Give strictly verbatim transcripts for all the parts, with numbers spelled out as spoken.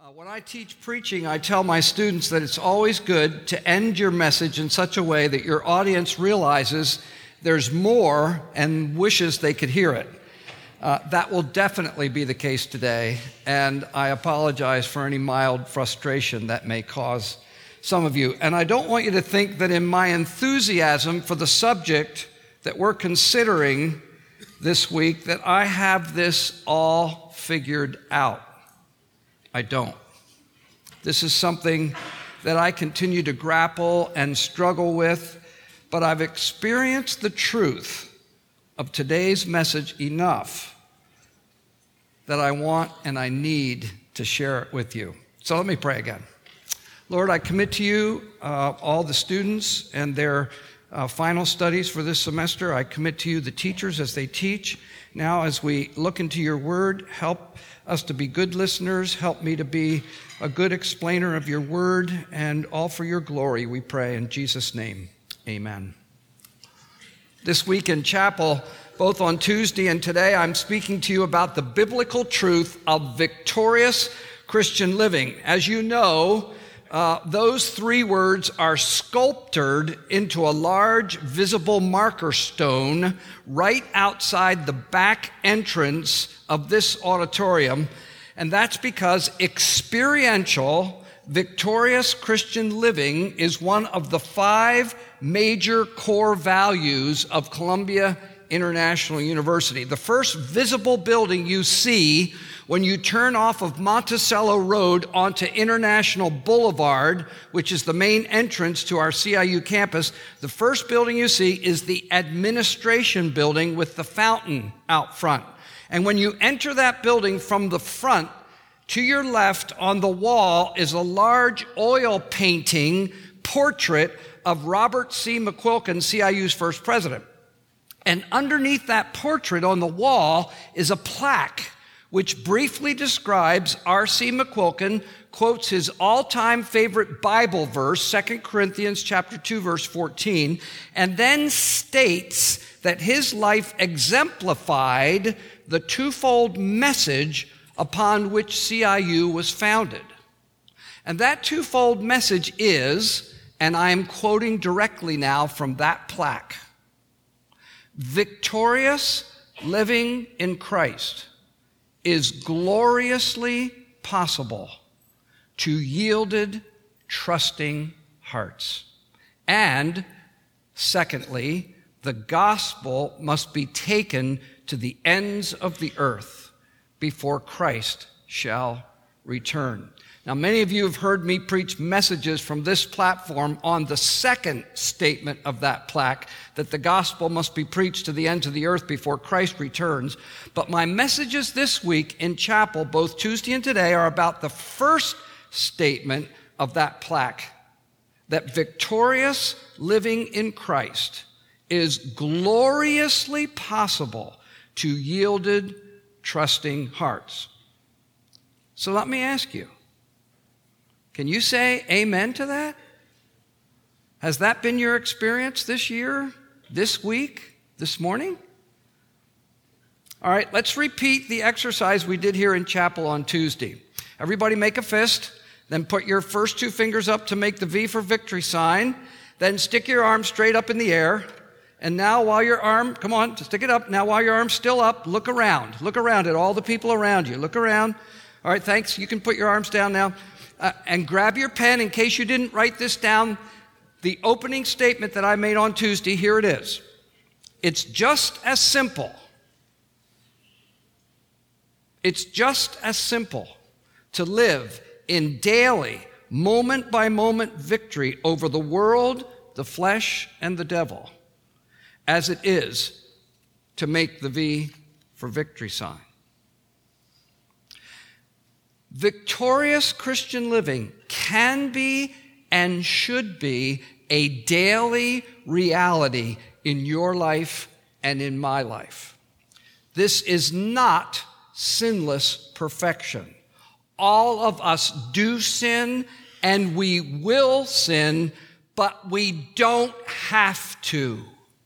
Uh, when I teach preaching, I tell my students that it's always good to end your message in such a way that your audience realizes there's more and wishes they could hear it. Uh, that will definitely be the case today, and I apologize for any mild frustration that may cause some of you. And I don't want you to think that in my enthusiasm for the subject that we're considering this week that I have this all figured out. I don't. This is something that I continue to grapple and struggle with, but I've experienced the truth of today's message enough that I want and I need to share it with you. So let me pray again. Lord, I commit to you uh, all the students and their uh, final studies for this semester. I commit to you the teachers as they teach. Now, as we look into your word, help us to be good listeners. Help me to be a good explainer of your word, and all for your glory, we pray in Jesus' name. Amen. This week in chapel, both on Tuesday and today, I'm speaking to you about the biblical truth of victorious Christian living. As you know, uh, those three words are sculptured into a large visible marker stone right outside the back entrance of this auditorium, and that's because experiential, victorious Christian living is one of the five major core values of Columbia International University. The first visible building you see when you turn off of Monticello Road onto International Boulevard, which is the main entrance to our C I U campus, the first building you see is the administration building with the fountain out front. And when you enter that building from the front, to your left on the wall is a large oil painting portrait of Robert C. McQuilkin, C I U's first president. And underneath that portrait on the wall is a plaque which briefly describes R C. McQuilkin, quotes his all-time favorite Bible verse, Second Corinthians chapter two, verse fourteen, and then states that his life exemplified the twofold message upon which C I U was founded. And that twofold message is, and I am quoting directly now from that plaque, victorious living in Christ is gloriously possible to yielded, trusting hearts. And secondly, the gospel must be taken to the ends of the earth before Christ shall return. Now, many of you have heard me preach messages from this platform on the second statement of that plaque, that the gospel must be preached to the ends of the earth before Christ returns. But my messages this week in chapel, both Tuesday and today, are about the first statement of that plaque, that victorious living in Christ is gloriously possible to yielded, trusting hearts. So let me ask you, can you say amen to that? Has that been your experience this year, this week, this morning? All right, let's repeat the exercise we did here in chapel on Tuesday. Everybody make a fist, then put your first two fingers up to make the V for victory sign, then stick your arm straight up in the air. And now while your arm, come on, stick it up. Now while your arm's still up, look around. Look around at all the people around you. Look around. All right, thanks. You can put your arms down now. Uh, and grab your pen in case you didn't write this down. The opening statement that I made on Tuesday, here it is. It's just as simple. It's just as simple to live in daily, moment-by-moment victory over the world, the flesh, and the devil as it is to make the V for victory sign. Victorious Christian living can be and should be a daily reality in your life and in my life. This is not sinless perfection. All of us do sin and we will sin, but we don't have to.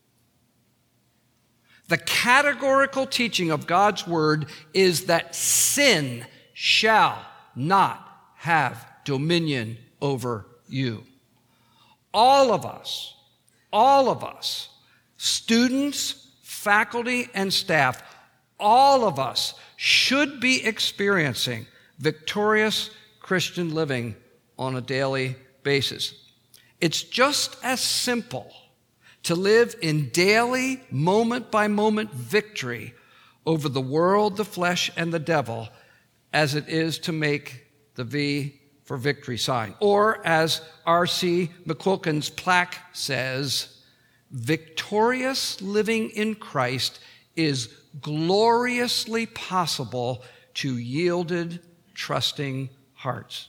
The categorical teaching of God's word is that sin shall not have dominion over you. All of us, all of us, students, faculty, and staff, all of us should be experiencing victorious Christian living on a daily basis. It's just as simple to live in daily, moment-by-moment victory over the world, the flesh, and the devil as it is to make the V for victory sign. Or, as R C McQuilkin's plaque says, victorious living in Christ is gloriously possible to yielded, trusting hearts.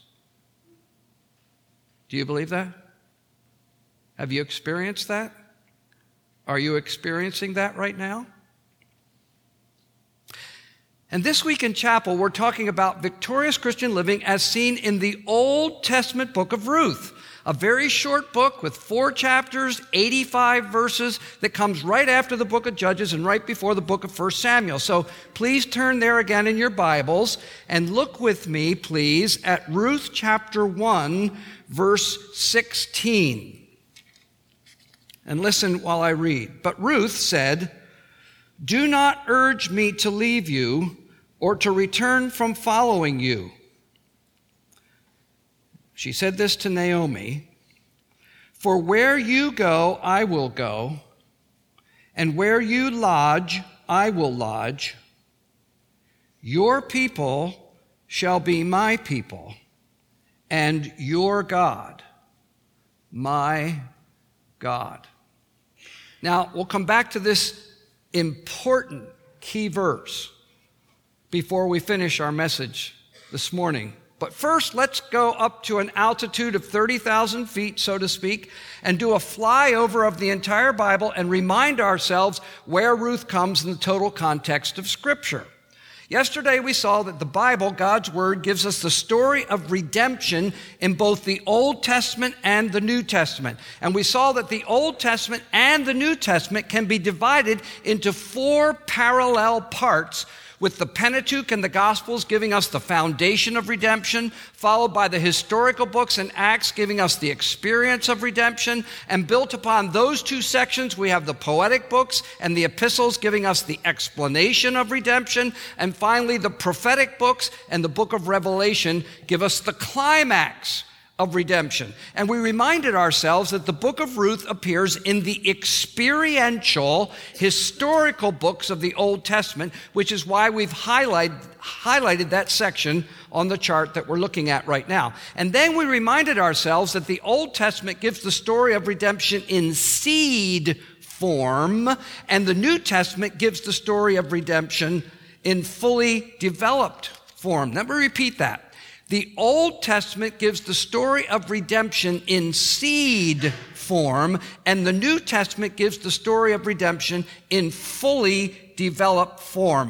Do you believe that? Have you experienced that? Are you experiencing that right now? And this week in chapel, we're talking about victorious Christian living as seen in the Old Testament book of Ruth, a very short book with four chapters, eighty-five verses, that comes right after the book of Judges and right before the book of First Samuel. So please turn there again in your Bibles and look with me, please, at Ruth chapter one, verse sixteen. And listen while I read. But Ruth said, "Do not urge me to leave you or to return from following you." She said this to Naomi, "For where you go, I will go, and where you lodge, I will lodge. Your people shall be my people, and your God, my God." Now, we'll come back to this important key verse before we finish our message this morning. But first, let's go up to an altitude of thirty thousand feet, so to speak, and do a flyover of the entire Bible and remind ourselves where Ruth comes in the total context of Scripture. Yesterday, we saw that the Bible, God's Word, gives us the story of redemption in both the Old Testament and the New Testament. And we saw that the Old Testament and the New Testament can be divided into four parallel parts, with the Pentateuch and the Gospels giving us the foundation of redemption, followed by the historical books and Acts giving us the experience of redemption, and built upon those two sections, we have the poetic books and the epistles giving us the explanation of redemption, and finally the prophetic books and the book of Revelation give us the climax of redemption. And we reminded ourselves that the book of Ruth appears in the experiential, historical books of the Old Testament, which is why we've highlighted, highlighted that section on the chart that we're looking at right now. And then we reminded ourselves that the Old Testament gives the story of redemption in seed form, and the New Testament gives the story of redemption in fully developed form. Let me repeat that. The Old Testament gives the story of redemption in seed form, and the New Testament gives the story of redemption in fully developed form.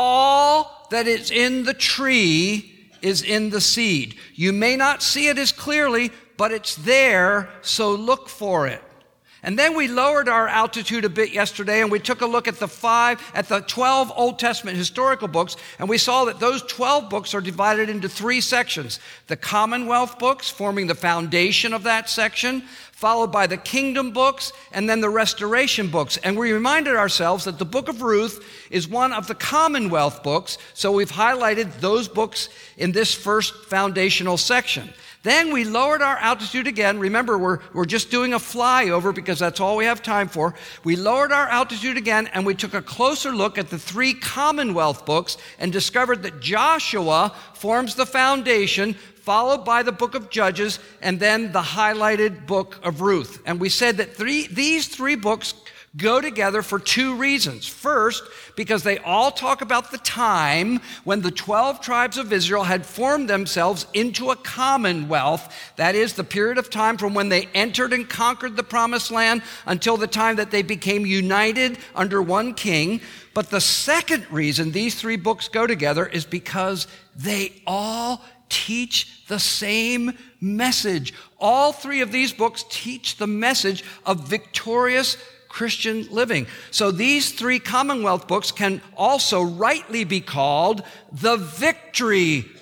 All that is in the tree is in the seed. You may not see it as clearly, but it's there, so look for it. And then we lowered our altitude a bit yesterday, and we took a look at the five, at the twelve Old Testament historical books, and we saw that those twelve books are divided into three sections. The Commonwealth books, forming the foundation of that section, followed by the Kingdom books, and then the Restoration books. And we reminded ourselves that the book of Ruth is one of the Commonwealth books, so we've highlighted those books in this first foundational section. Then we lowered our altitude again. Remember, we're, we're just doing a flyover because that's all we have time for. We lowered our altitude again, and we took a closer look at the three Commonwealth books and discovered that Joshua forms the foundation, followed by the book of Judges, and then the highlighted book of Ruth. And we said that three, these three books go together for two reasons. First, because they all talk about the time when the twelve tribes of Israel had formed themselves into a commonwealth. That is, the period of time from when they entered and conquered the promised land until the time that they became united under one king. But the second reason these three books go together is because they all teach the same message. All three of these books teach the message of victorious Christian living. So these three Commonwealth books can also rightly be called the victory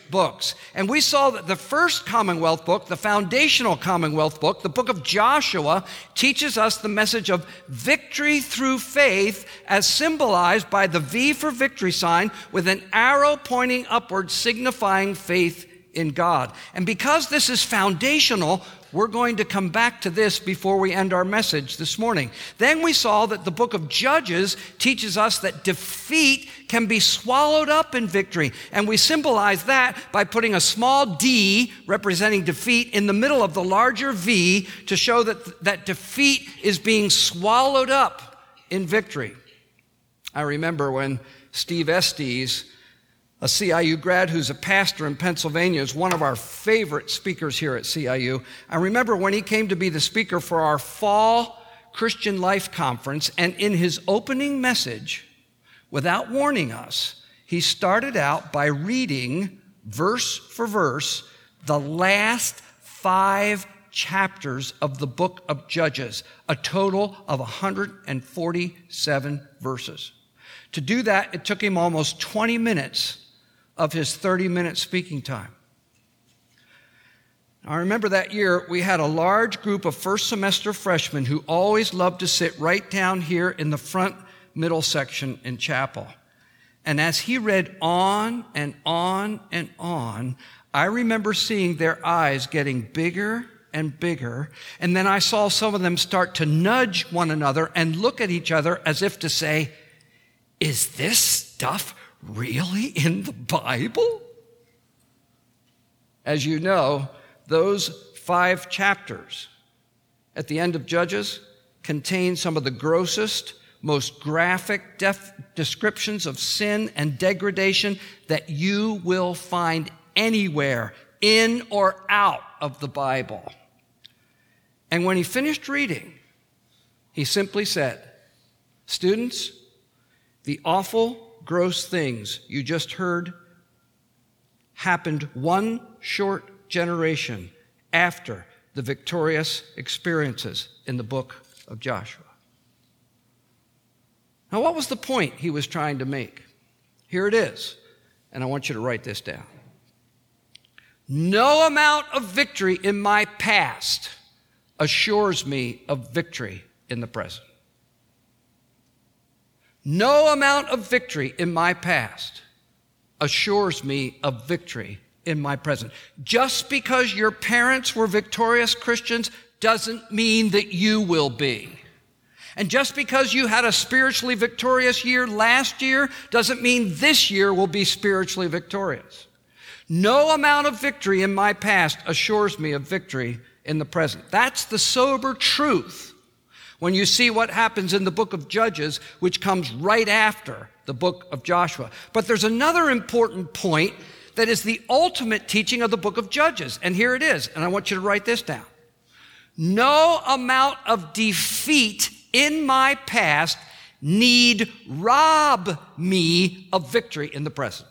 books. And we saw that the first Commonwealth book, the foundational Commonwealth book, the book of Joshua, teaches us the message of victory through faith as symbolized by the V for victory sign with an arrow pointing upward signifying faith in God. And because this is foundational, we're going to come back to this before we end our message this morning. Then we saw that the book of Judges teaches us that defeat can be swallowed up in victory. And we symbolize that by putting a small d representing defeat in the middle of the larger V to show that, that defeat is being swallowed up in victory. I remember when Steve Estes, a C I U grad who's a pastor in Pennsylvania, is one of our favorite speakers here at C I U. I remember when he came to be the speaker for our fall Christian Life Conference, and in his opening message, without warning us, he started out by reading, verse for verse, the last five chapters of the book of Judges, a total of one hundred forty-seven verses. To do that, it took him almost twenty minutes of his thirty-minute speaking time. I remember that year we had a large group of first semester freshmen who always loved to sit right down here in the front middle section in chapel. And as he read on and on and on, I remember seeing their eyes getting bigger and bigger, and then I saw some of them start to nudge one another and look at each other as if to say, "Is this stuff really in the Bible?" As you know, those five chapters at the end of Judges contain some of the grossest, most graphic def- descriptions of sin and degradation that you will find anywhere in or out of the Bible. And when he finished reading, he simply said, "Students, the awful, gross things you just heard happened one short generation after the victorious experiences in the book of Joshua." Now, what was the point he was trying to make? Here it is, and I want you to write this down. No amount of victory in my past assures me of victory in the present. No amount of victory in my past assures me of victory in my present. Just because your parents were victorious Christians doesn't mean that you will be. And just because you had a spiritually victorious year last year doesn't mean this year will be spiritually victorious. No amount of victory in my past assures me of victory in the present. That's the sober truth when you see what happens in the book of Judges, which comes right after the book of Joshua. But there's another important point that is the ultimate teaching of the book of Judges. And here it is, and I want you to write this down. No amount of defeat in my past need rob me of victory in the present.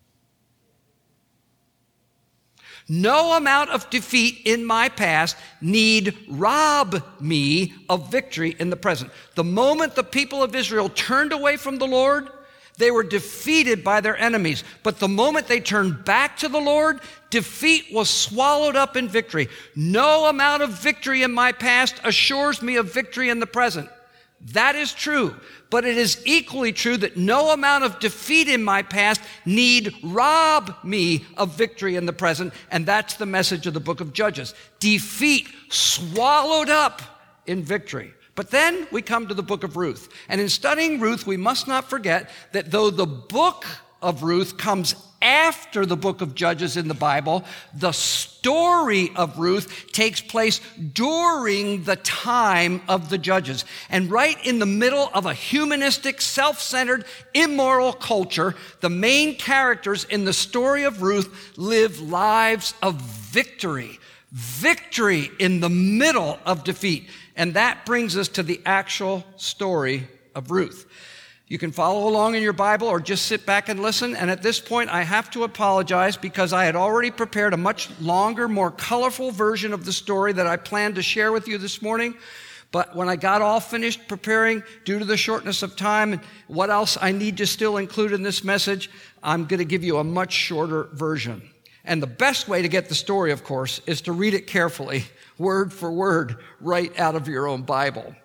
No amount of defeat in my past need rob me of victory in the present. The moment the people of Israel turned away from the Lord, they were defeated by their enemies. But the moment they turned back to the Lord, defeat was swallowed up in victory. No amount of victory in my past assures me of victory in the present. That is true, but it is equally true that no amount of defeat in my past need rob me of victory in the present, and that's the message of the book of Judges. Defeat swallowed up in victory. But then we come to the book of Ruth, and in studying Ruth, we must not forget that though the book of Ruth comes after the book of Judges in the Bible, the story of Ruth takes place during the time of the Judges. And right in the middle of a humanistic, self-centered, immoral culture, the main characters in the story of Ruth live lives of victory. Victory in the middle of defeat. And that brings us to the actual story of Ruth. You can follow along in your Bible or just sit back and listen. And at this point, I have to apologize because I had already prepared a much longer, more colorful version of the story that I planned to share with you this morning. But when I got all finished preparing, due to the shortness of time and what else I need to still include in this message, I'm going to give you a much shorter version. And the best way to get the story, of course, is to read it carefully, word for word, right out of your own Bible.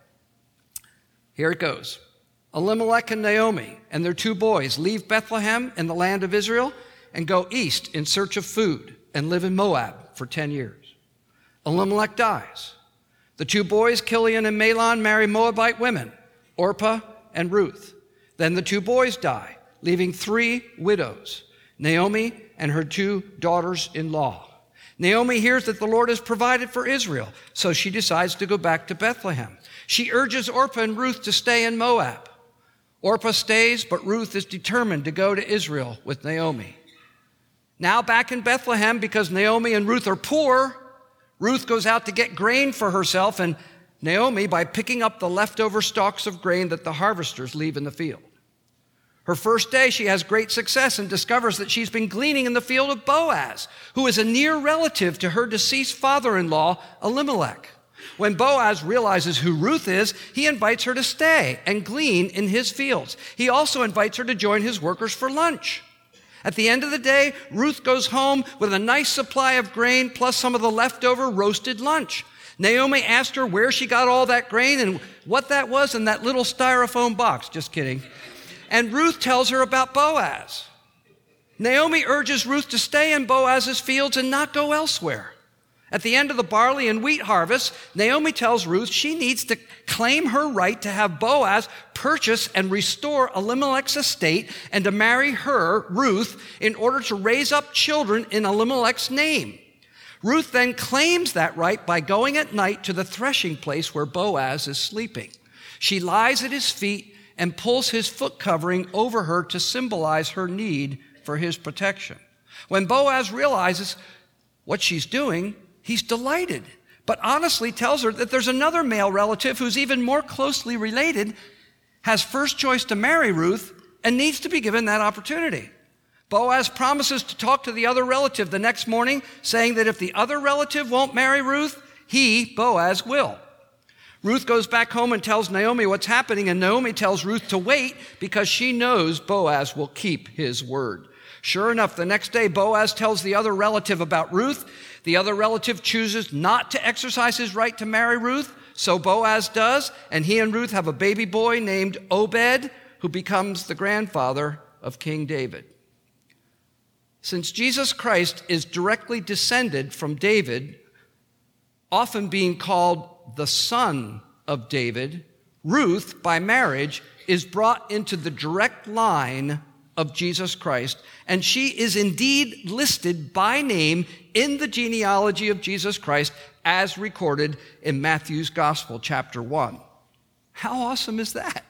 Here it goes. Elimelech and Naomi and their two boys leave Bethlehem in the land of Israel and go east in search of food and live in Moab for ten years. Elimelech dies. The two boys, Kilian and Mahlon, marry Moabite women, Orpah and Ruth. Then the two boys die, leaving three widows, Naomi and her two daughters-in-law. Naomi hears that the Lord has provided for Israel, so she decides to go back to Bethlehem. She urges Orpah and Ruth to stay in Moab. Orpah stays, but Ruth is determined to go to Israel with Naomi. Now back in Bethlehem, because Naomi and Ruth are poor, Ruth goes out to get grain for herself and Naomi by picking up the leftover stalks of grain that the harvesters leave in the field. Her first day, she has great success and discovers that she's been gleaning in the field of Boaz, who is a near relative to her deceased father-in-law, Elimelech. When Boaz realizes who Ruth is, he invites her to stay and glean in his fields. He also invites her to join his workers for lunch. At the end of the day, Ruth goes home with a nice supply of grain plus some of the leftover roasted lunch. Naomi asked her where she got all that grain and what that was in that little styrofoam box. Just kidding. And Ruth tells her about Boaz. Naomi urges Ruth to stay in Boaz's fields and not go elsewhere. At the end of the barley and wheat harvest, Naomi tells Ruth she needs to claim her right to have Boaz purchase and restore Elimelech's estate and to marry her, Ruth, in order to raise up children in Elimelech's name. Ruth then claims that right by going at night to the threshing place where Boaz is sleeping. She lies at his feet and pulls his foot covering over her to symbolize her need for his protection. When Boaz realizes what she's doing, he's delighted, but honestly tells her that there's another male relative who's even more closely related, has first choice to marry Ruth, and needs to be given that opportunity. Boaz promises to talk to the other relative the next morning, saying that if the other relative won't marry Ruth, he, Boaz, will. Ruth goes back home and tells Naomi what's happening, and Naomi tells Ruth to wait because she knows Boaz will keep his word. Sure enough, the next day, Boaz tells the other relative about Ruth. The other relative chooses not to exercise his right to marry Ruth, so Boaz does, and he and Ruth have a baby boy named Obed, who becomes the grandfather of King David. Since Jesus Christ is directly descended from David, often being called the son of David, Ruth, by marriage, is brought into the direct line of Jesus Christ, and she is indeed listed by name in the genealogy of Jesus Christ as recorded in Matthew's Gospel, chapter one. How awesome is that?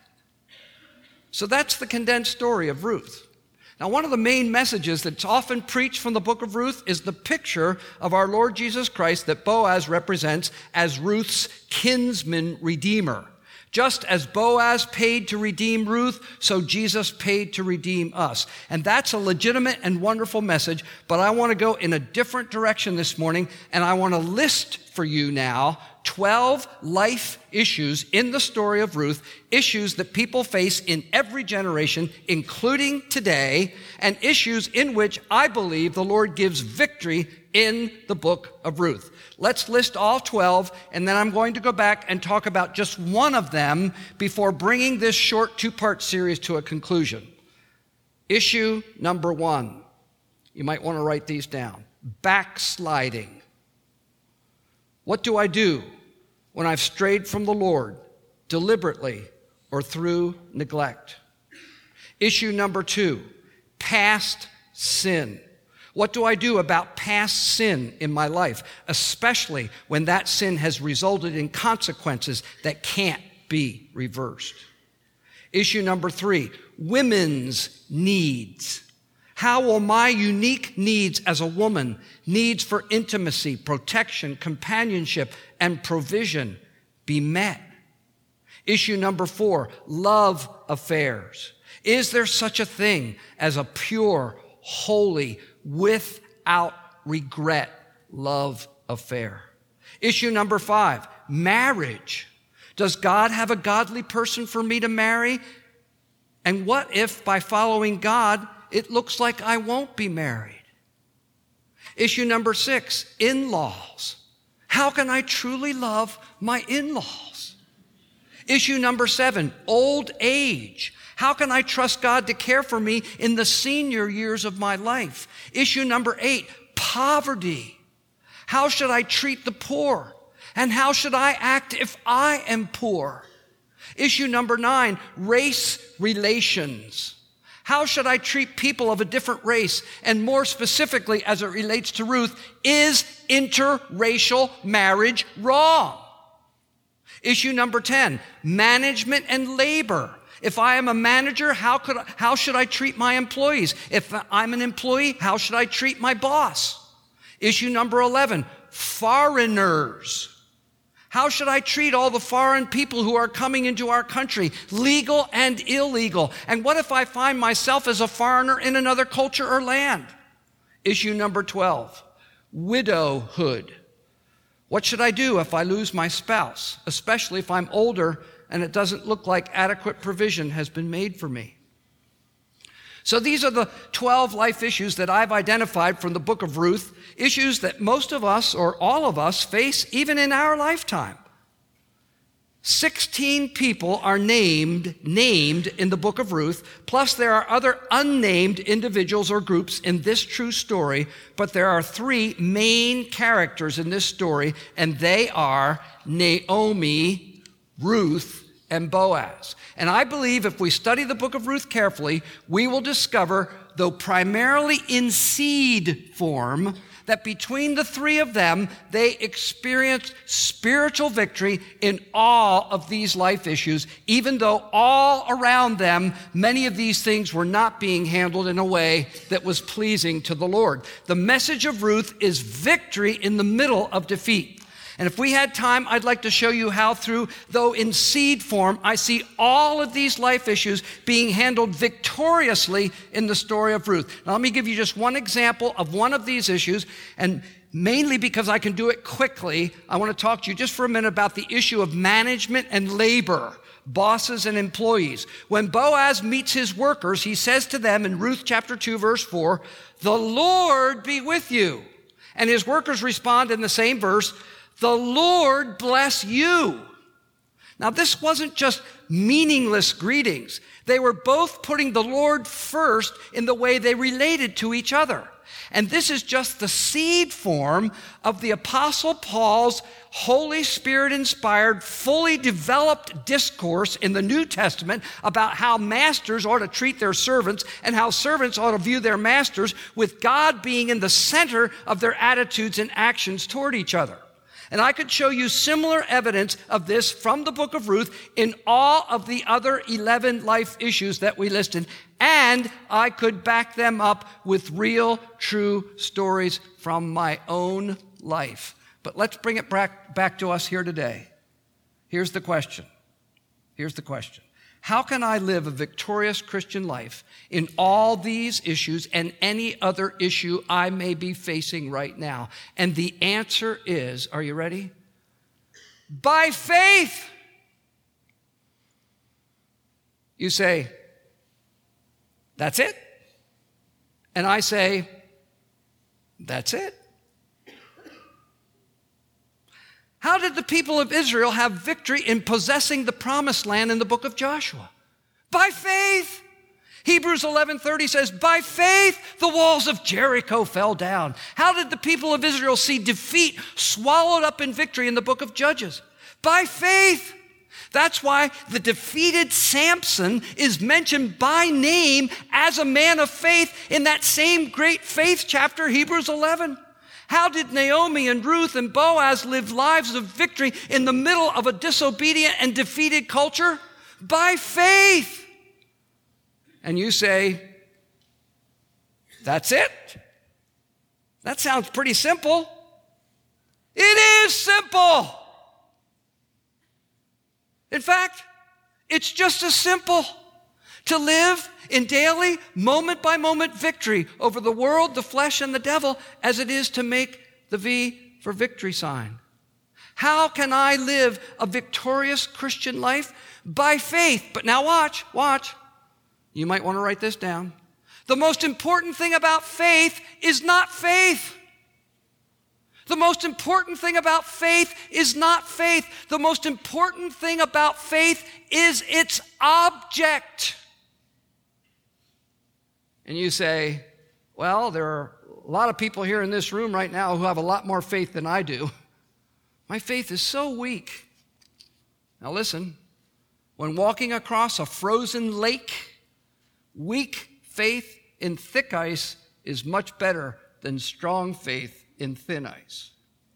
So that's the condensed story of Ruth. Now, one of the main messages that's often preached from the book of Ruth is the picture of our Lord Jesus Christ that Boaz represents as Ruth's kinsman redeemer. Just as Boaz paid to redeem Ruth, so Jesus paid to redeem us. And that's a legitimate and wonderful message, but I want to go in a different direction this morning, and I want to list for you now twelve life issues in the story of Ruth, issues that people face in every generation, including today, and issues in which I believe the Lord gives victory in the book of Ruth. Let's list all twelve, and then I'm going to go back and talk about just one of them before bringing this short two-part series to a conclusion. Issue number one. You might want to write these down. Backsliding. What do I do when I've strayed from the Lord deliberately or through neglect? Issue number two, past sin. What do I do about past sin in my life, especially when that sin has resulted in consequences that can't be reversed? Issue number three, women's needs. How will my unique needs as a woman, needs for intimacy, protection, companionship, and provision be met? Issue number four, love affairs. Is there such a thing as a pure, holy, without regret love affair? Issue number five, marriage. Does God have a godly person for me to marry? And what if by following God, it looks like I won't be married? Issue number six, in-laws. How can I truly love my in-laws? Issue number seven, old age. How can I trust God to care for me in the senior years of my life? Issue number eight, poverty. How should I treat the poor? And how should I act if I am poor? Issue number nine, race relations. How should I treat people of a different race? And more specifically, as it relates to Ruth, is interracial marriage wrong? Issue number ten, management and labor. If I am a manager, how could I, how should I treat my employees? If I'm an employee, how should I treat my boss? Issue number eleven, foreigners. How should I treat all the foreign people who are coming into our country, legal and illegal? And what if I find myself as a foreigner in another culture or land? Issue number twelve, widowhood. What should I do if I lose my spouse, especially if I'm older and it doesn't look like adequate provision has been made for me? So these are the twelve life issues that I've identified from the book of Ruth, issues that most of us or all of us face even in our lifetime. Sixteen people are named, named in the book of Ruth, plus there are other unnamed individuals or groups in this true story, but there are three main characters in this story, and they are Naomi, Ruth, and Boaz. And I believe if we study the book of Ruth carefully, we will discover, though primarily in seed form, that between the three of them, they experienced spiritual victory in all of these life issues, even though all around them, many of these things were not being handled in a way that was pleasing to the Lord. The message of Ruth is victory in the middle of defeat. And if we had time, I'd like to show you how through, though in seed form, I see all of these life issues being handled victoriously in the story of Ruth. Now, let me give you just one example of one of these issues, and mainly because I can do it quickly, I want to talk to you just for a minute about the issue of management and labor, bosses and employees. When Boaz meets his workers, he says to them in Ruth chapter two, verse four, "The Lord be with you." And his workers respond in the same verse, "The Lord bless you." Now, this wasn't just meaningless greetings. They were both putting the Lord first in the way they related to each other. And this is just the seed form of the Apostle Paul's Holy Spirit-inspired, fully developed discourse in the New Testament about how masters ought to treat their servants and how servants ought to view their masters, with God being in the center of their attitudes and actions toward each other. And I could show you similar evidence of this from the book of Ruth in all of the other eleven life issues that we listed. And I could back them up with real, true stories from my own life. But let's bring it back, back to us here today. Here's the question. Here's the question. How can I live a victorious Christian life in all these issues and any other issue I may be facing right now? And the answer is, are you ready? By faith. You say, that's it? And I say, that's it. How did the people of Israel have victory in possessing the promised land in the book of Joshua? By faith. Hebrews eleven thirty says, by faith the walls of Jericho fell down. How did the people of Israel see defeat swallowed up in victory in the book of Judges? By faith. That's why the defeated Samson is mentioned by name as a man of faith in that same great faith chapter, Hebrews eleven. How did Naomi and Ruth and Boaz live lives of victory in the middle of a disobedient and defeated culture? By faith. And you say, that's it? That sounds pretty simple. It is simple. In fact, it's just as simple to live in daily, moment-by-moment victory over the world, the flesh, and the devil as it is to make the V for victory sign. How can I live a victorious Christian life? By faith. But now watch, watch. You might want to write this down. The most important thing about faith is not faith. The most important thing about faith is not faith. The most important thing about faith is its object. And you say, well, there are a lot of people here in this room right now who have a lot more faith than I do. My faith is so weak. Now listen, when walking across a frozen lake, weak faith in thick ice is much better than strong faith in thin ice.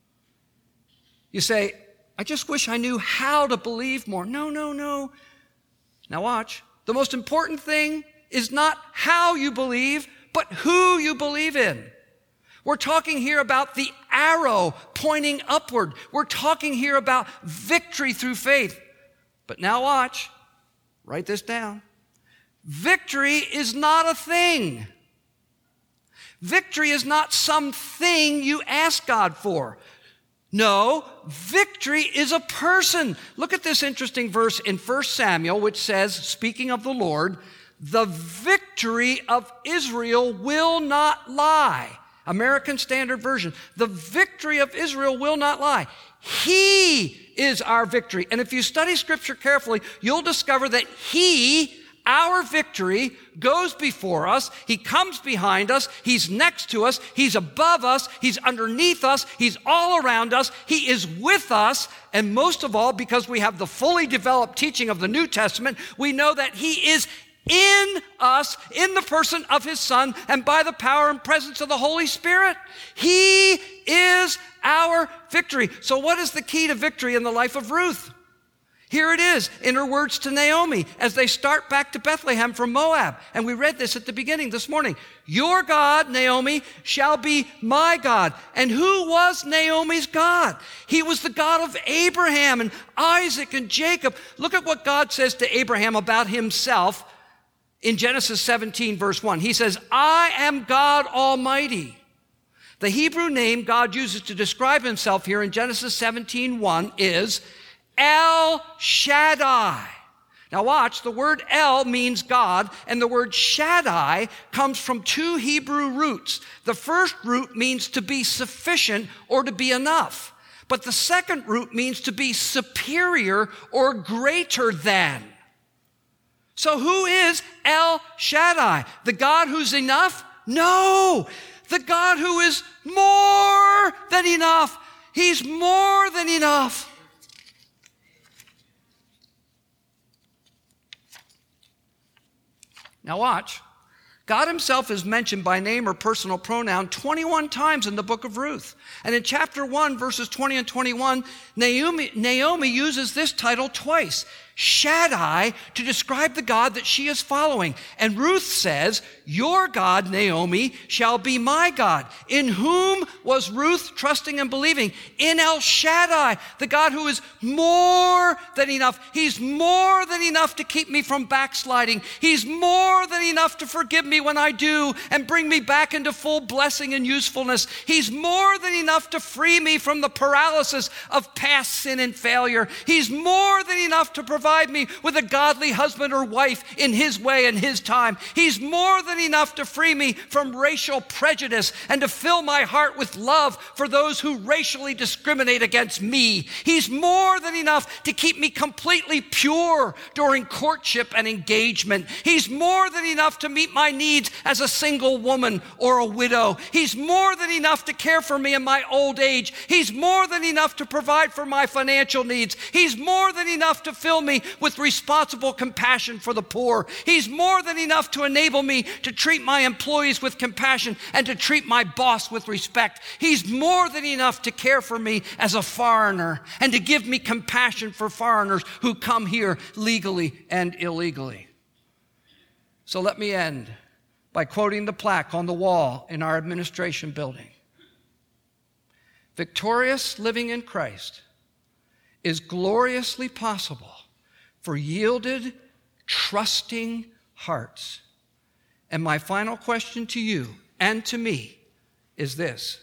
You say, I just wish I knew how to believe more. No, no, no. Now watch. The most important thing is not how you believe, but who you believe in. We're talking here about the arrow pointing upward. We're talking here about victory through faith. But now watch. Write this down. Victory is not a thing. Victory is not something you ask God for. No, victory is a person. Look at this interesting verse in First Samuel, which says, speaking of the Lord, the victory of Israel will not lie. American Standard Version. The victory of Israel will not lie. He is our victory. And if you study Scripture carefully, you'll discover that He, our victory, goes before us. He comes behind us. He's next to us. He's above us. He's underneath us. He's all around us. He is with us. And most of all, because we have the fully developed teaching of the New Testament, we know that He is in us, in the person of His Son, and by the power and presence of the Holy Spirit. He is our victory. So what is the key to victory in the life of Ruth? Here it is in her words to Naomi as they start back to Bethlehem from Moab. And we read this at the beginning this morning. Your God, Naomi, shall be my God. And who was Naomi's God? He was the God of Abraham and Isaac and Jacob. Look at what God says to Abraham about himself in Genesis seventeen, verse one. He says, I am God Almighty. The Hebrew name God uses to describe himself here in Genesis seventeen one is El Shaddai. Now watch, the word El means God, and the word Shaddai comes from two Hebrew roots. The first root means to be sufficient or to be enough. But the second root means to be superior or greater than. So who is El Shaddai? The God who's enough? No, the God who is more than enough. He's more than enough. Now watch. God himself is mentioned by name or personal pronoun twenty-one times in the book of Ruth. And in chapter one, verses twenty and twenty-one, Naomi, Naomi uses this title twice, Shaddai, to describe the God that she is following. And Ruth says, your God, Naomi, shall be my God. In whom was Ruth trusting and believing? In El Shaddai, the God who is more than enough. He's more than enough to keep me from backsliding. He's more than enough to forgive me when I do and bring me back into full blessing and usefulness. He's more than enough to free me from the paralysis of past sin and failure. He's more than enough to provide me with a godly husband or wife in His way and His time. He's more than enough to free me from racial prejudice and to fill my heart with love for those who racially discriminate against me. He's more than enough to keep me completely pure during courtship and engagement. He's more than enough to meet my needs as a single woman or a widow. He's more than enough to care for me in my old age. He's more than enough to provide for my financial needs. He's more than enough to fill me with responsible compassion for the poor. He's more than enough to enable me to treat my employees with compassion and to treat my boss with respect. He's more than enough to care for me as a foreigner and to give me compassion for foreigners who come here legally and illegally. So let me end by quoting the plaque on the wall in our administration building. Victorious living in Christ is gloriously possible for yielded, trusting hearts. And my final question to you and to me is this.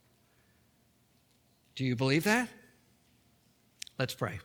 Do you believe that? Let's pray.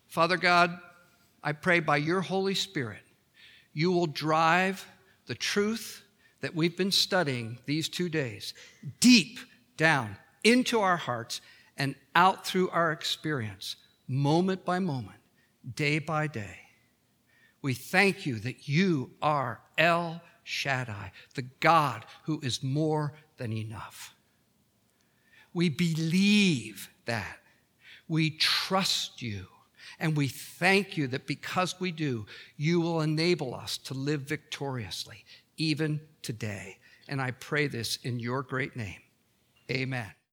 Father God, I pray by your Holy Spirit, you will drive the truth that we've been studying these two days deep down into our hearts and out through our experience, moment by moment, day by day. We thank you that you are El Shaddai, the God who is more than enough. We believe that. We trust you. And we thank you that because we do, you will enable us to live victoriously, even today. And I pray this in your great name. Amen.